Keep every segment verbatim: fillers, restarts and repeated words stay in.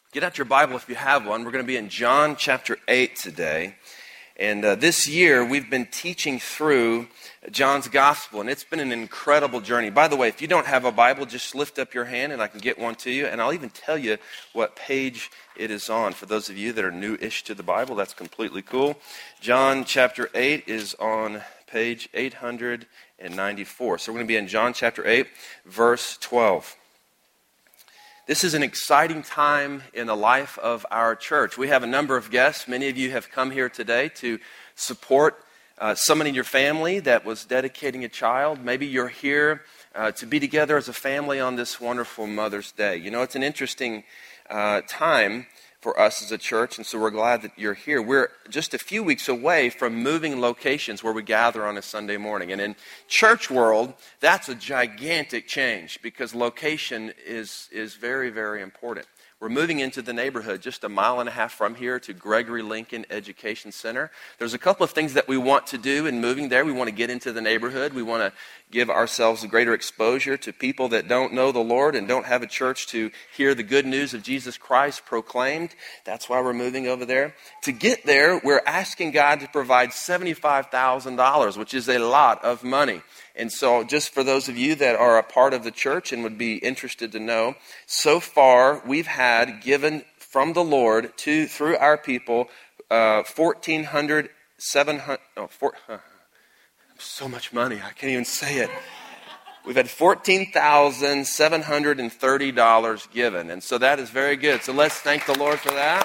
Get out your Bible if you have one. We're going to be in John chapter eight today. And uh, this year, we've been teaching through John's Gospel, and it's been an incredible journey. By the way, if you don't have a Bible, just lift up your hand, and I can get one to you. And I'll even tell you what page it is on. For those of you that are new-ish to the Bible, that's completely cool. John chapter eight is on page eight hundred ninety-four. So we're going to be in John chapter eight, verse twelve. This is an exciting time in the life of our church. We have a number of guests. Many of you have come here today to support uh, someone in your family that was dedicating a child. Maybe you're here uh, to be together as a family on this wonderful Mother's Day. You know, it's an interesting uh, time for us as a church, and so we're glad that you're here. We're just a few weeks away from moving locations where we gather on a Sunday morning. And in church world, that's a gigantic change because location is, is very, very important. We're moving into the neighborhood just a mile and a half from here to Gregory Lincoln Education Center. There's a couple of things that we want to do in moving there. We want to get into the neighborhood. We want to give ourselves a greater exposure to people that don't know the Lord and don't have a church to hear the good news of Jesus Christ proclaimed. That's why we're moving over there. To get there, we're asking God to provide seventy-five thousand dollars, which is a lot of money. And so just for those of you that are a part of the church and would be interested to know, so far we've had given from the Lord to through our people uh, fourteen hundred, seven hundred, oh, four, uh, so much money, I can't even say it. We've had fourteen thousand seven hundred thirty dollars given, and so that is very good. So let's thank the Lord for that.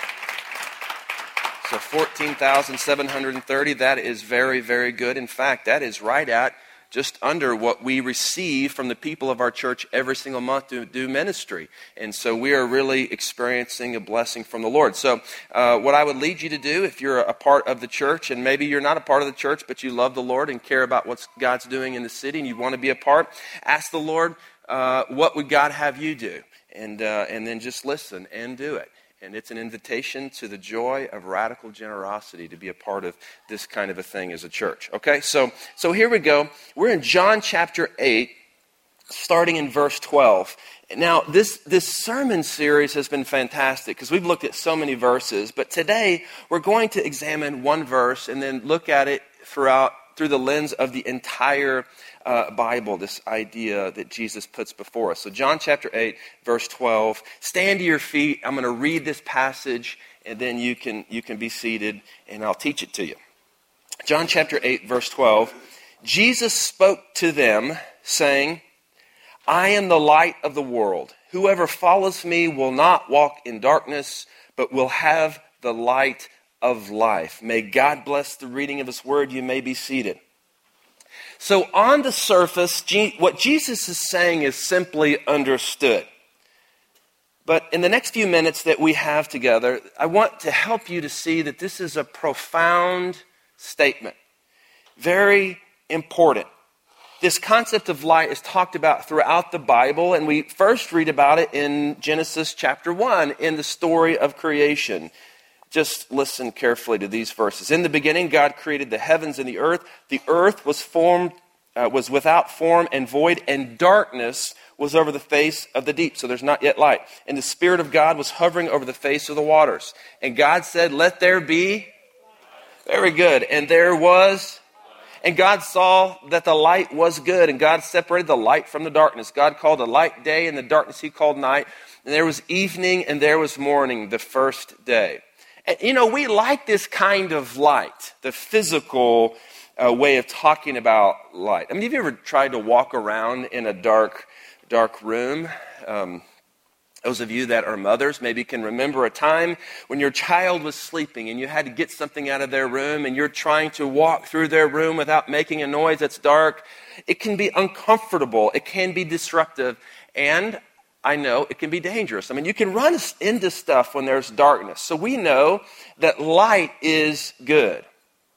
So fourteen thousand seven hundred thirty, that is very, very good. In fact, that is right at just under what we receive from the people of our church every single month to do ministry. And so we are really experiencing a blessing from the Lord. So uh, what I would lead you to do, if you're a part of the church, and maybe you're not a part of the church, but you love the Lord and care about what God's doing in the city, and you want to be a part, ask the Lord, uh, what would God have you do? And, uh, and then just listen and do it. And it's an invitation to the joy of radical generosity to be a part of this kind of a thing as a church. Okay, so so here we go. We're in John chapter eight, starting in verse twelve. Now, this, this sermon series has been fantastic because we've looked at so many verses. But today, we're going to examine one verse and then look at it throughout through the lens of the entire uh, Bible, this idea that Jesus puts before us. So John chapter eight, verse twelve. Stand to your feet. I'm going to read this passage, and then you can you can be seated, and I'll teach it to you. John chapter eight, verse twelve. Jesus spoke to them, saying, I am the light of the world. Whoever follows me will not walk in darkness, but will have the light of life. May God bless the reading of His word. You may be seated. So on the surface, what Jesus is saying is simply understood. But in the next few minutes that we have together, I want to help you to see that this is a profound statement. Very important. This concept of light is talked about throughout the Bible, and we first read about it in Genesis chapter one in the story of creation. Just listen carefully to these verses. In the beginning, God created the heavens and the earth. The earth was formed, uh, was without form and void, and darkness was over the face of the deep. So there's not yet light. And the Spirit of God was hovering over the face of the waters. And God said, let there be. Very good. And there was. And God saw that the light was good. And God separated the light from the darkness. God called the light day, and the darkness He called night. And there was evening, and there was morning, the first day. And, you know, we like this kind of light, the physical uh, way of talking about light. I mean, have you ever tried to walk around in a dark, dark room? Um, those of you that are mothers maybe can remember a time when your child was sleeping and you had to get something out of their room and you're trying to walk through their room without making a noise that's dark. It can be uncomfortable. It can be disruptive. And I know it can be dangerous. I mean, you can run into stuff when there's darkness. So we know that light is good.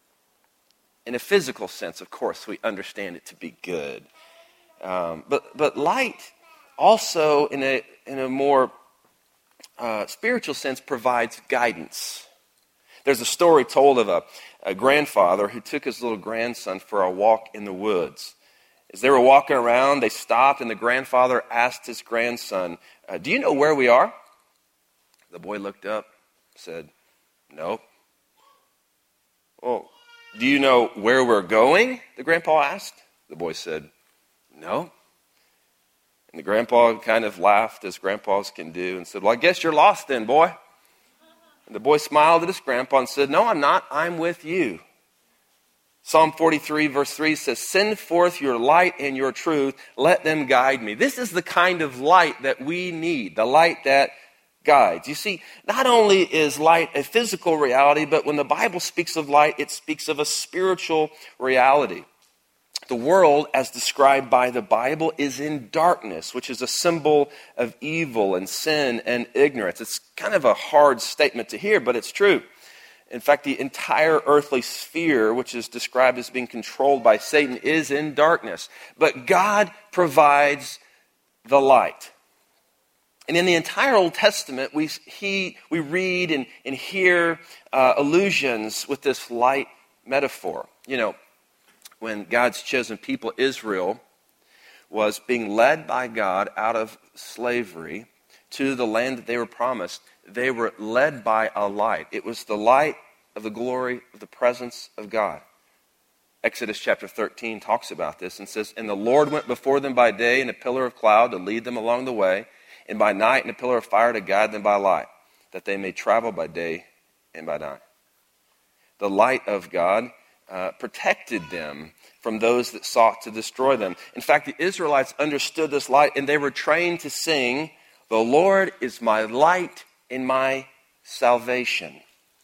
In a physical sense, of course, we understand it to be good. Um, but but light also, in a in a more uh, spiritual sense, provides guidance. There's a story told of a, a grandfather who took his little grandson for a walk in the woods. As they were walking around, they stopped, and the grandfather asked his grandson, uh, do you know where we are? The boy looked up, said, "No." "Well, do you know where we're going?" the grandpa asked. The boy said, "No." And the grandpa kind of laughed, as grandpas can do, and said, "Well, I guess you're lost then, boy." And the boy smiled at his grandpa and said, "No, I'm not. I'm with you." Psalm forty-three verse three says, "Send forth your light and your truth. Let them guide me." This is the kind of light that we need, the light that guides. You see, not only is light a physical reality, but when the Bible speaks of light, it speaks of a spiritual reality. The world, as described by the Bible, is in darkness, which is a symbol of evil and sin and ignorance. It's kind of a hard statement to hear, but it's true. In fact, the entire earthly sphere, which is described as being controlled by Satan, is in darkness. But God provides the light. And in the entire Old Testament, we, he, we read and, and hear uh, allusions with this light metaphor. You know, when God's chosen people, Israel, was being led by God out of slavery to the land that they were promised, they were led by a light. It was the light of the glory of the presence of God. Exodus chapter thirteen talks about this and says, "And the Lord went before them by day in a pillar of cloud to lead them along the way, and by night in a pillar of fire to guide them by light, that they may travel by day and by night." The light of God uh, protected them from those that sought to destroy them. In fact, the Israelites understood this light, and they were trained to sing, "The Lord is my light and my salvation."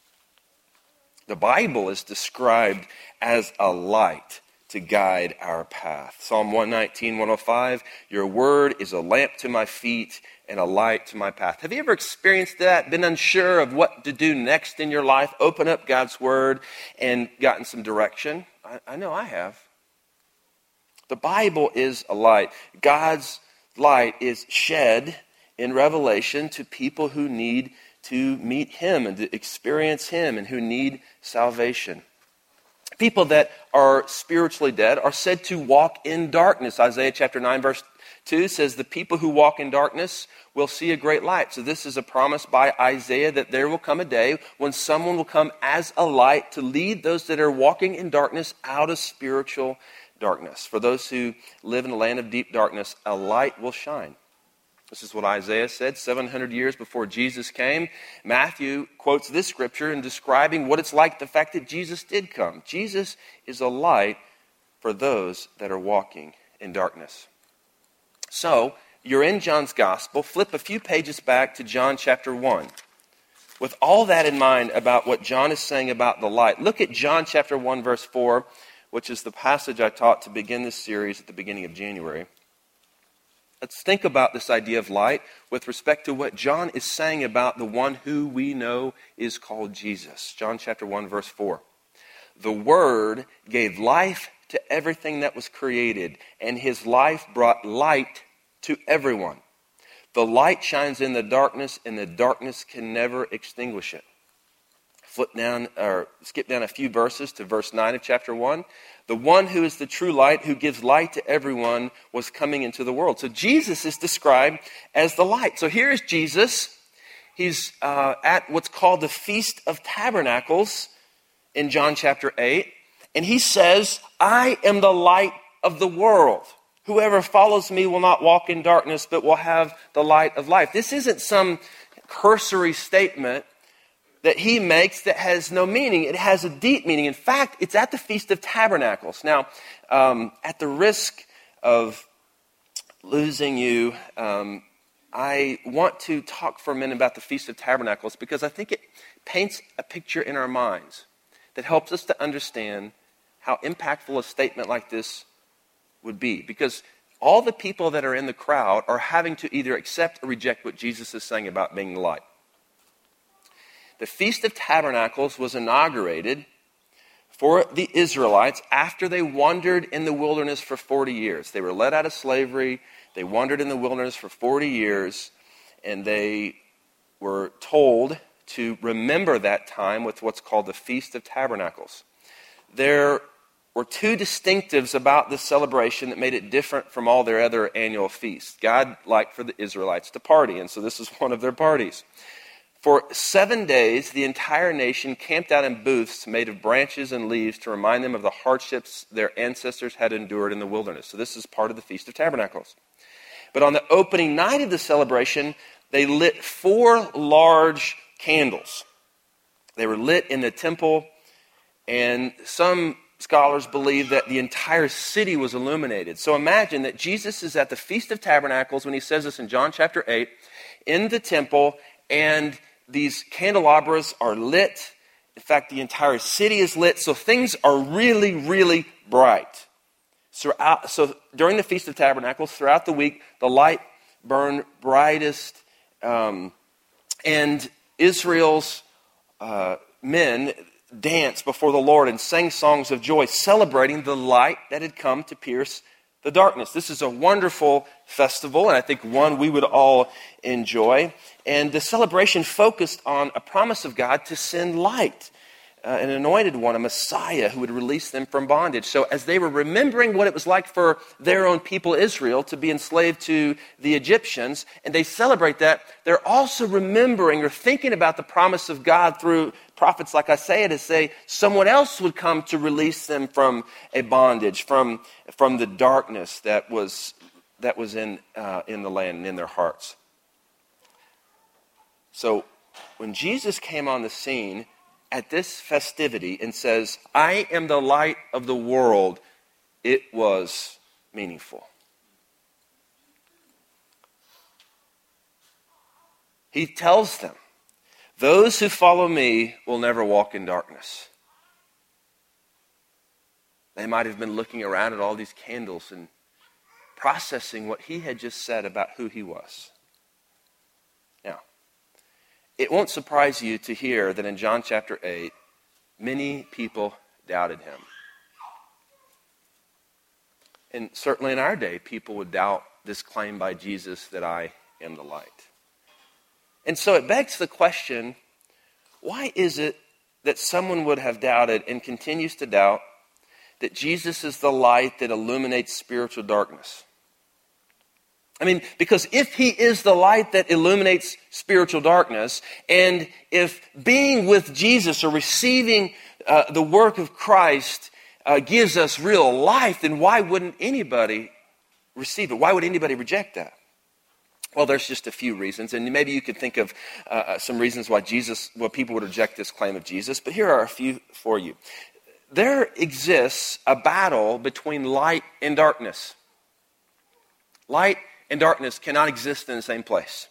The Bible is described as a light to guide our path. Psalm one nineteen, one oh five, "Your word is a lamp to my feet and a light to my path." Have you ever experienced that? Been unsure of what to do next in your life? Open up God's word and gotten some direction? I, I know I have. The Bible is a light. God's light is shed in Revelation to people who need to meet Him and to experience Him and who need salvation. People that are spiritually dead are said to walk in darkness. Isaiah chapter nine verse two says, "The people who walk in darkness will see a great light." So this is a promise by Isaiah that there will come a day when someone will come as a light to lead those that are walking in darkness out of spiritual darkness. For those who live in a land of deep darkness, a light will shine. This is what Isaiah said seven hundred years before Jesus came. Matthew quotes this scripture in describing what it's like, the fact that Jesus did come. Jesus is a light for those that are walking in darkness. So, you're in John's Gospel. Flip a few pages back to John chapter one. With all that in mind about what John is saying about the light, look at John chapter one verse four, which is the passage I taught to begin this series at the beginning of January. Let's think about this idea of light with respect to what John is saying about the one who we know is called Jesus. John chapter one, verse four. "The Word gave life to everything that was created, and His life brought light to everyone. The light shines in the darkness, and the darkness can never extinguish it." Flip down, or skip down a few verses to verse nine of chapter one. "The one who is the true light, who gives light to everyone, was coming into the world." So Jesus is described as the light. So here is Jesus. He's uh, at what's called the Feast of Tabernacles in John chapter eight. And he says, "I am the light of the world. Whoever follows me will not walk in darkness, but will have the light of life." This isn't some cursory statement that he makes that has no meaning. It has a deep meaning. In fact, it's at the Feast of Tabernacles. Now, um, at the risk of losing you, um, I want to talk for a minute about the Feast of Tabernacles because I think it paints a picture in our minds that helps us to understand how impactful a statement like this would be. Because all the people that are in the crowd are having to either accept or reject what Jesus is saying about being the light. The Feast of Tabernacles was inaugurated for the Israelites after they wandered in the wilderness for forty years. They were led out of slavery. They wandered in the wilderness for forty years, and they were told to remember that time with what's called the Feast of Tabernacles. There were two distinctives about this celebration that made it different from all their other annual feasts. God liked for the Israelites to party, and so this is one of their parties. For seven days, the entire nation camped out in booths made of branches and leaves to remind them of the hardships their ancestors had endured in the wilderness. So this is part of the Feast of Tabernacles. But on the opening night of the celebration, they lit four large candles. They were lit in the temple, and some scholars believe that the entire city was illuminated. So imagine that Jesus is at the Feast of Tabernacles when he says this in John chapter eight, in the temple, and these candelabras are lit. In fact, the entire city is lit, so things are really, really bright. So, so during the Feast of Tabernacles, throughout the week, the light burned brightest, um, and Israel's uh, men danced before the Lord and sang songs of joy, celebrating the light that had come to pierce the darkness. This is a wonderful festival, and I think one we would all enjoy. And the celebration focused on a promise of God to send light, uh, an anointed one, a Messiah who would release them from bondage. So as they were remembering what it was like for their own people Israel to be enslaved to the Egyptians, and they celebrate that, they're also remembering or thinking about the promise of God through prophets like Isaiah to say someone else would come to release them from a bondage, from, from the darkness that was, that was in, uh, in the land and in their hearts. So when Jesus came on the scene at this festivity and says, I am the light of the world, it was meaningful. He tells them, those who follow me will never walk in darkness. They might have been looking around at all these candles and processing what he had just said about who he was. Now, it won't surprise you to hear that in John chapter eight, many people doubted him. And certainly in our day, people would doubt this claim by Jesus that I am the light. And so it begs the question, why is it that someone would have doubted and continues to doubt that Jesus is the light that illuminates spiritual darkness? I mean, because if he is the light that illuminates spiritual darkness, and if being with Jesus or receiving uh, the work of Christ uh, gives us real life, then why wouldn't anybody receive it? Why would anybody reject that? Well, there's just a few reasons, and maybe you could think of uh, some reasons why Jesus, why people would reject this claim of Jesus, but here are a few for you. There exists a battle between light and darkness. Light and darkness cannot exist in the same place.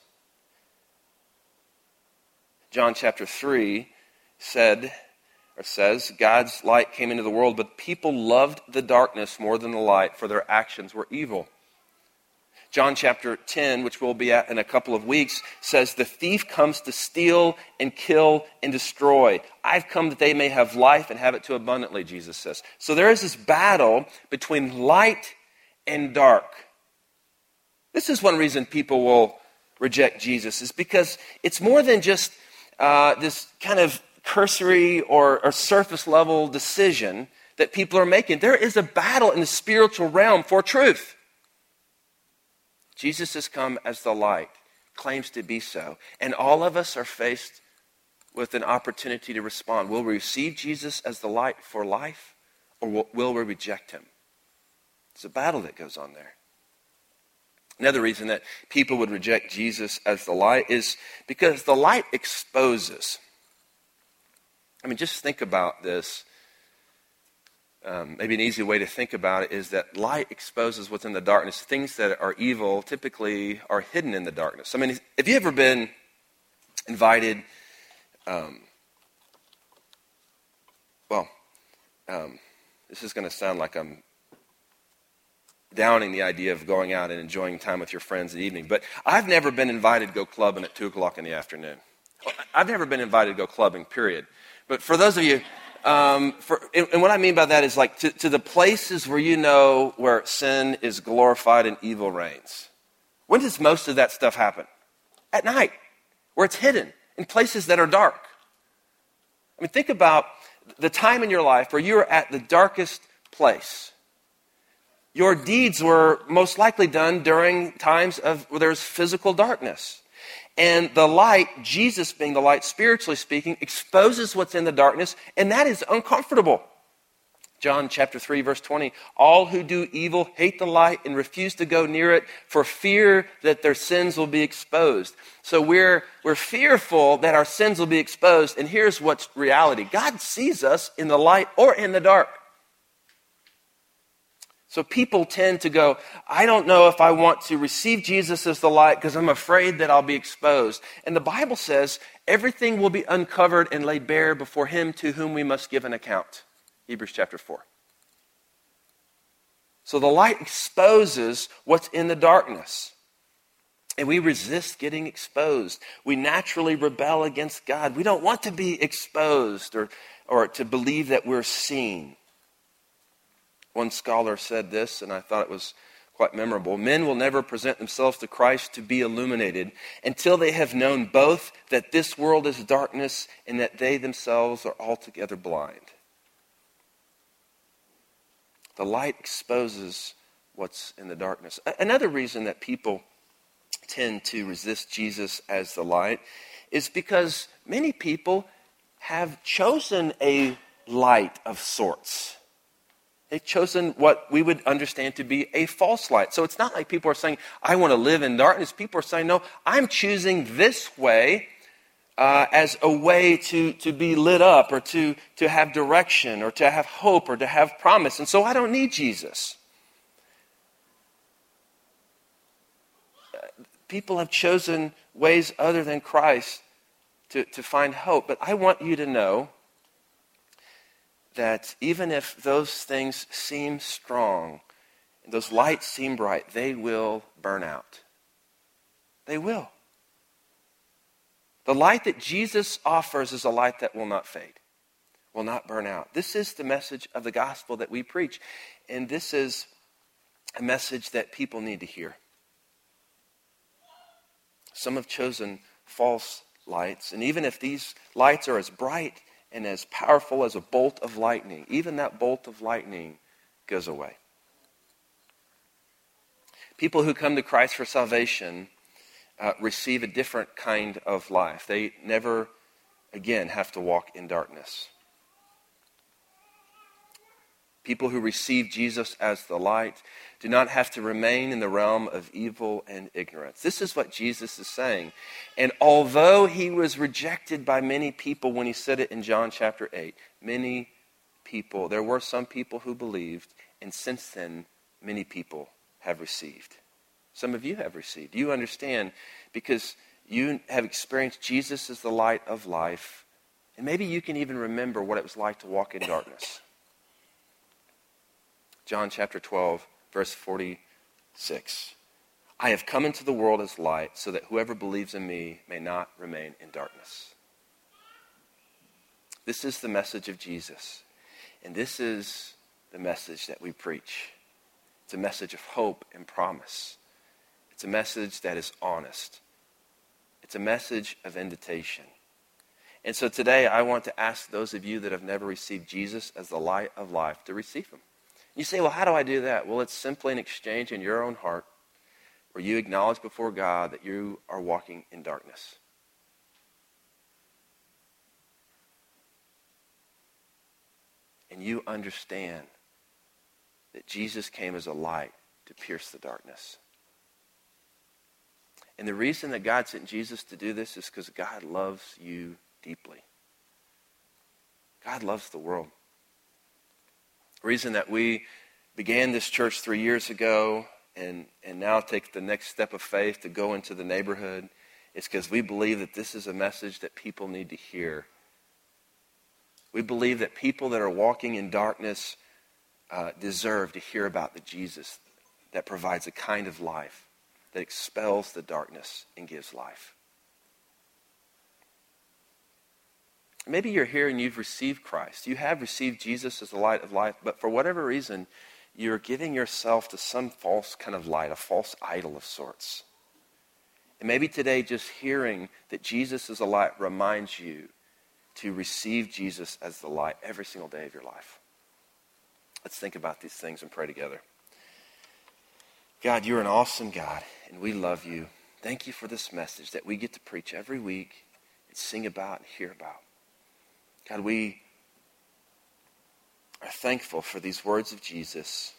John chapter three said, or says, God's light came into the world, but people loved the darkness more than the light, for their actions were evil. John chapter ten, which we'll be at in a couple of weeks, says, the thief comes to steal and kill and destroy. I've come that they may have life and have it too abundantly, Jesus says. So there is this battle between light and dark. This is one reason people will reject Jesus, is because it's more than just uh, this kind of cursory or, or surface level decision that people are making. There is a battle in the spiritual realm for truth. Jesus has come as the light, claims to be so. And all of us are faced with an opportunity to respond. Will we receive Jesus as the light for life, or will we reject him? It's a battle that goes on there. Another reason that people would reject Jesus as the light is because the light exposes. I mean, just think about this. Um, maybe an easy way to think about it is that light exposes what's in the darkness. Things that are evil typically are hidden in the darkness. I mean, have you ever been invited, um, well, um, this is going to sound like I'm downing the idea of going out and enjoying time with your friends in the evening, but I've never been invited to go clubbing at two o'clock in the afternoon. I've never been invited to go clubbing, period. But for those of you... Um, for, and what I mean by that is like to, to the places where you know where sin is glorified and evil reigns. When does most of that stuff happen? At night, where it's hidden, in places that are dark. I mean, think about the time in your life where you're at the darkest place. Your deeds were most likely done during times of where there's physical darkness. And the light, Jesus being the light, spiritually speaking, exposes what's in the darkness, and that is uncomfortable. John chapter three, verse twenty, all who do evil hate the light and refuse to go near it for fear that their sins will be exposed. So we're, we're fearful that our sins will be exposed, and here's what's reality. God sees us in the light or in the dark. So people tend to go, I don't know if I want to receive Jesus as the light because I'm afraid that I'll be exposed. And the Bible says everything will be uncovered and laid bare before him to whom we must give an account. Hebrews chapter four. So the light exposes what's in the darkness. And we resist getting exposed. We naturally rebel against God. We don't want to be exposed or, or to believe that we're seen. One scholar said this, and I thought it was quite memorable. Men will never present themselves to Christ to be illuminated until they have known both that this world is darkness and that they themselves are altogether blind. The light exposes what's in the darkness. Another reason that people tend to resist Jesus as the light is because many people have chosen a light of sorts. They've chosen what we would understand to be a false light. So it's not like people are saying, I want to live in darkness. People are saying, no, I'm choosing this way uh, as a way to, to be lit up or to, to have direction or to have hope or to have promise. And so I don't need Jesus. People have chosen ways other than Christ to, to find hope. But I want you to know that even if those things seem strong, and those lights seem bright, they will burn out. They will. The light that Jesus offers is a light that will not fade, will not burn out. This is the message of the gospel that we preach, and this is a message that people need to hear. Some have chosen false lights, and even if these lights are as bright and as powerful as a bolt of lightning, even that bolt of lightning goes away. People who come to Christ for salvation uh, receive a different kind of life. They never again have to walk in darkness. People who receive Jesus as the light do not have to remain in the realm of evil and ignorance. This is what Jesus is saying. And although he was rejected by many people when he said it in John chapter eight, many people, there were some people who believed, and since then, many people have received. Some of you have received. You understand because you have experienced Jesus as the light of life, and maybe you can even remember what it was like to walk in darkness. John chapter twelve, verse forty-six. I have come into the world as light so that whoever believes in me may not remain in darkness. This is the message of Jesus. And this is the message that we preach. It's a message of hope and promise. It's a message that is honest. It's a message of invitation. And so today I want to ask those of you that have never received Jesus as the light of life to receive him. You say, well, how do I do that? Well, it's simply an exchange in your own heart where you acknowledge before God that you are walking in darkness. And you understand that Jesus came as a light to pierce the darkness. And the reason that God sent Jesus to do this is because God loves you deeply. God loves the world. The reason that we began this church three years ago and, and now take the next step of faith to go into the neighborhood is because we believe that this is a message that people need to hear. We believe that people that are walking in darkness uh, deserve to hear about the Jesus that provides a kind of life that expels the darkness and gives life. Maybe you're here and you've received Christ. You have received Jesus as the light of life, but for whatever reason, you're giving yourself to some false kind of light, a false idol of sorts. And maybe today just hearing that Jesus is a light reminds you to receive Jesus as the light every single day of your life. Let's think about these things and pray together. God, you're an awesome God, and we love you. Thank you for this message that we get to preach every week and sing about and hear about. God, we are thankful for these words of Jesus,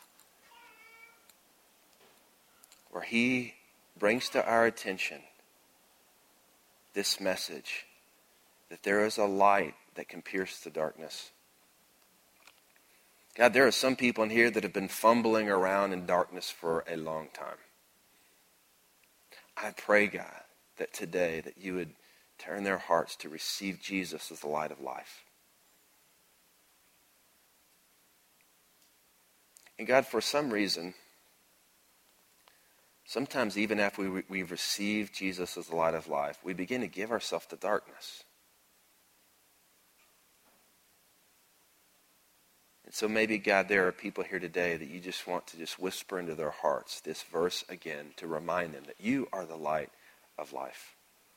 where he brings to our attention this message that there is a light that can pierce the darkness. God, there are some people in here that have been fumbling around in darkness for a long time. I pray, God, that today that you would turn their hearts to receive Jesus as the light of life. And God, for some reason, sometimes even after we, we've received Jesus as the light of life, we begin to give ourselves to darkness. And so maybe, God, there are people here today that you just want to just whisper into their hearts this verse again to remind them that you are the light of life.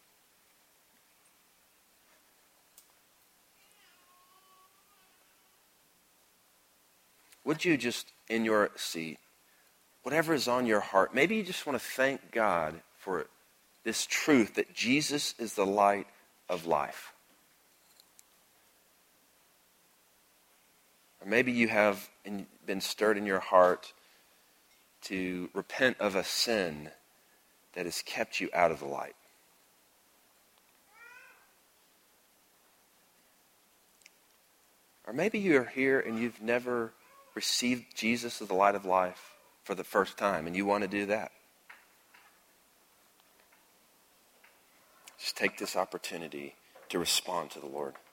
Would you just, in your seat, whatever is on your heart, maybe you just want to thank God for this truth that Jesus is the light of life. Or maybe you have been stirred in your heart to repent of a sin that has kept you out of the light. Or maybe you're here and you've never received Jesus as the light of life for the first time, and you want to do that. Just take this opportunity to respond to the Lord.